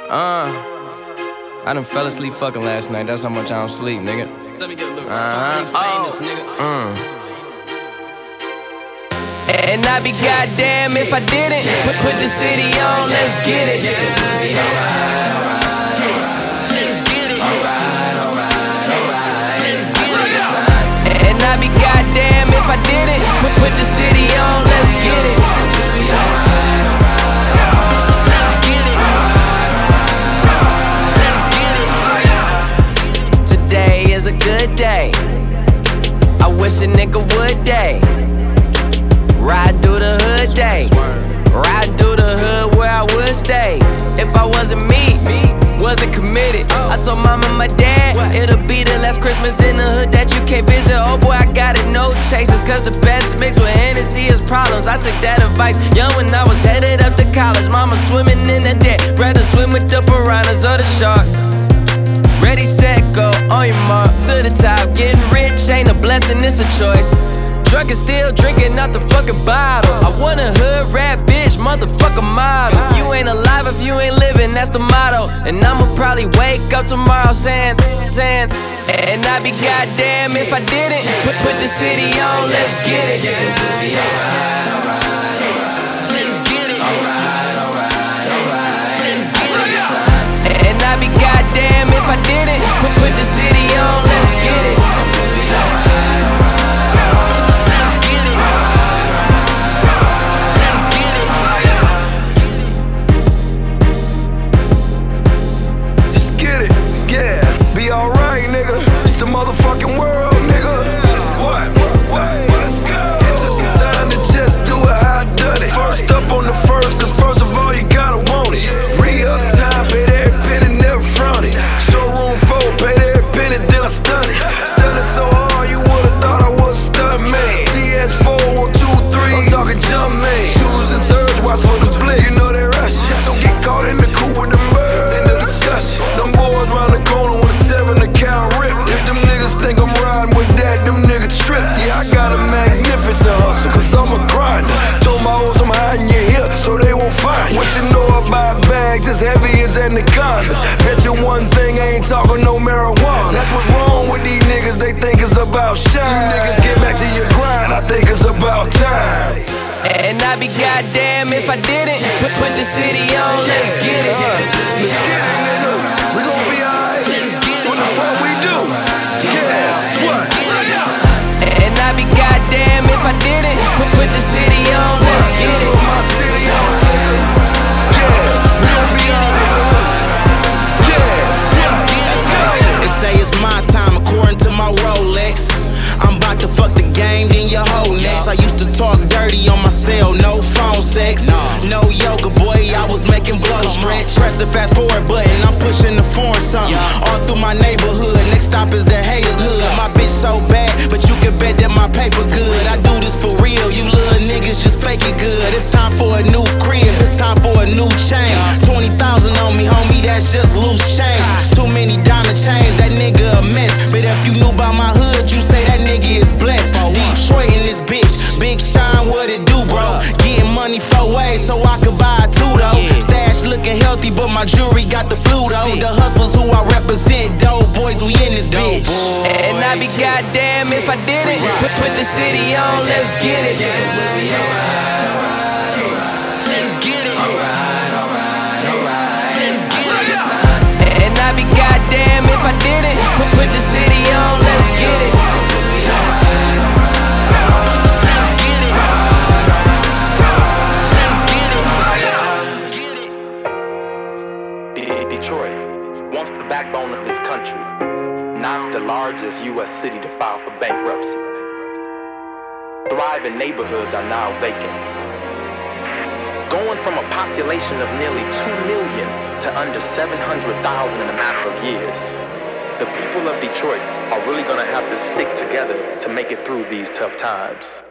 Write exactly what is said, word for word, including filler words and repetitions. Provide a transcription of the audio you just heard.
Uh, I done fell asleep fucking last night. That's how much I don't sleep, nigga. Let me get a little uh-huh. famous, oh. nigga. Uh. And I'd be goddamn if I didn't put, put the city on, let's get it. And I'd be goddamn if I didn't put, put the city on, let's get it. Today is a good day. I wish a nigga would day. Ride through the hood day. Ride through the hood where I would stay. If I wasn't me, wasn't committed, I told mom and my dad it'll be the last Christmas in the hood that you can't visit. Oh boy, I got it, no chases, cause the best mix with Hennessy is problems. I took that advice young when I was headed up to college. Mama swimming in the debt, rather swim with the piranhas or the sharks. Ready, set, go, on your mark, to the top. Getting rich ain't a blessing, it's a choice. Drunk and still drinking out the fucking bottle. I want a hood rap bitch, motherfucker model. You ain't alive if you ain't living, that's the motto. And I'ma probably wake up tomorrow saying, saying, and I'd be goddamn if I didn't put, put the city on, let's get it. And I'd be goddamn if I didn't put, put the city on, let's get it. Motherfucking world, nigga. What? What? Let's go. It took some time to just do it how I done it. First up on the first, cause first of all you gotta want it. Re-up time, paid every penny, never front it. Showroom four, paid every penny, then I stun it. Stunning so hard, you would've thought I was a stunt man. T H four, one, two, three, I'm talking jump man. Twos and thirds, watch for the blitz. You know they rush. Just don't get caught in the coupe with the birds. End of discussion. Them boys round the corner with a seven account rip. If them think I'm riding with that, them niggas trip. Yeah, I got a magnificent hustle, cause I'm a grinder. Told my hoes I'm hiding your hips so they won't find you. What you know about bags as heavy as anacondas. Bet you one thing, I ain't talking no marijuana. That's what's wrong with these niggas, they think it's about shine. You niggas get back to your grind, I think it's about time. And I'd be goddamn if I didn't put, put the city on, let's get it. Let's get it, nigga. We gon' be alright. So what the fuck we do? And I'd be goddamn if I didn't put, put the city on, let's get it. My city on, nigga. Yeah, we gon' be alright, nigga. Yeah, let's go. They say it's my time according to my Rolex. I'm about to fuck the game, then your whole next. I used to talk dirty on my cell, no phone sex. No yoga, boy, I was making blow stretch. Press the fast forward button, I'm pushing the foreign something. All through my neighborhood, next stop is the haters hood. My bitch so bad, but you can bet that my paper good. I do this for real, you little niggas just fake it good. It's time for a new crib, it's time for a new chain. twenty thousand on me, homie, that's just loose change. Too many diamond chains, that nigga a mess. But if you knew about my hood, you say that nigga is blessed. Detroit in this bitch, Big Shine, what it do, bro? Getting money four ways so I could buy a two though. Stash looking healthy, but my jewelry got the flu though. The hustlers who I represent, dope boys, we in this bitch. And I'd be goddamn if I didn't put, put the city on, let's get it. And I'd be goddamn if I didn't put, put the city on, let's get it. Detroit, once the backbone of this country, not the largest U S city to file for bankruptcy. Thriving neighborhoods are now vacant. Going from a population of nearly two million to under seven hundred thousand in a matter of years. The people of Detroit are really gonna have to stick together to make it through these tough times.